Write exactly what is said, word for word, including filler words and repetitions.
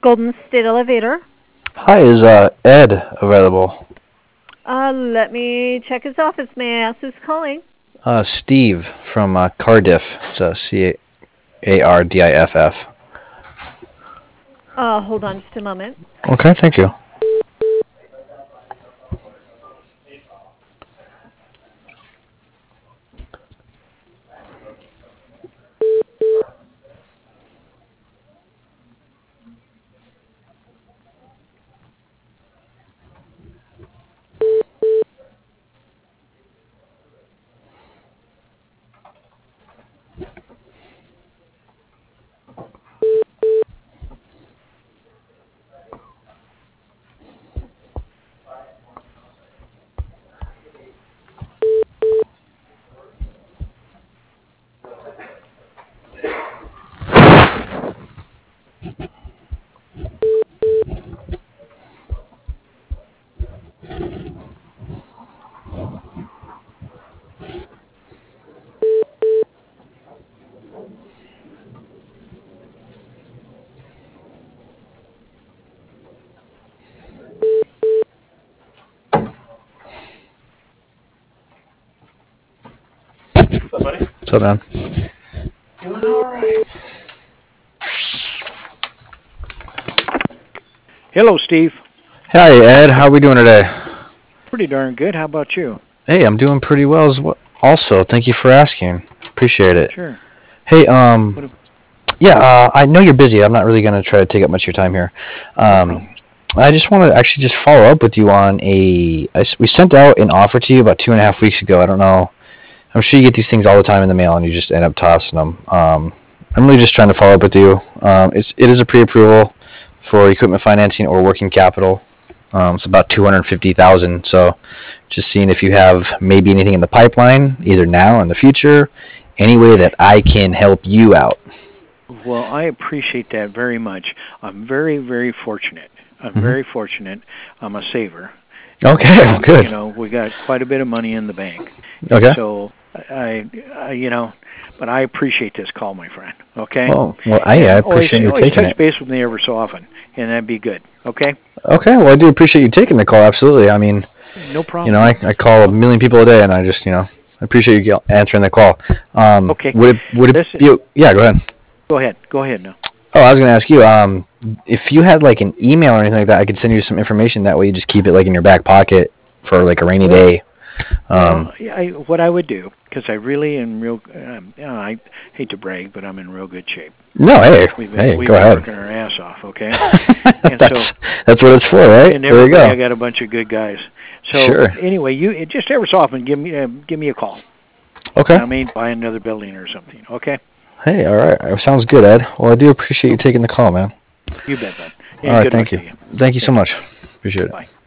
Golden State Elevator. Hi, is uh, Ed available? Uh, let me check his office. May I ask who's calling? Uh, Steve from uh, Cardiff. It's uh, C A R D I F F. Uh, hold on just a moment. Okay, thank you. What's up, buddy? What's up, man? Doing all right. Hello, Steve. Hi, Ed. How are we doing today? Pretty darn good. How about you? Hey, I'm doing pretty well as well. Also, thank you for asking. Appreciate it. Sure. Hey, um, What if- yeah, uh, I know you're busy. I'm not really going to try to take up much of your time here. Um, I just want to actually just follow up with you on a. I s we sent out an offer to you about two and a half weeks ago. I don't know. I'm sure you get these things all the time in the mail, and you just end up tossing them. Um, I'm really just trying to follow up with you. Um, it's it is a pre-approval for equipment financing or working capital. Um, it's about two hundred fifty thousand. So, just seeing if you have maybe anything in the pipeline, either now or in the future, any way that I can help you out. Well, I appreciate that very much. I'm very, very fortunate. I'm Mhm. very fortunate. I'm a saver. Okay, well, good. You know, we got quite a bit of money in the bank. Okay. So, I, I you know, but I appreciate this call, my friend. Okay. Well, well, I, I And appreciate you always, always taking touch it. base with me ever so often, and that'd be good. Okay. Okay, well, I do appreciate you taking the call. Absolutely. I mean, No problem. you know, I, I call a million people a day, and I just, you know, I appreciate you answering the call. Um, Okay. Would it would it Listen- be? Yeah, go ahead. Go ahead. Go ahead now. Oh, I was going to ask you. Um, if you had like an email or anything like that, I could send you some information. That way, you just keep it like in your back pocket for like a rainy day. Um, Well, yeah, I, what I would do, because I really am real. Um, you know, I hate to brag, but I'm in real good shape. no, hey, We've been, hey, we've go been ahead. working our ass off, okay? And that's so- that's what it's for, right? And There you everybody, I go. got a bunch of good guys. So Sure. anyway, you just every so often give me uh, give me a call. Okay. I mean, buy another building or something. Okay. Hey, all right. Sounds good, Ed. Well, I do appreciate you taking the call, man. You bet, bud. All right, good thank luck you. to Thank you so much. Appreciate it. Bye.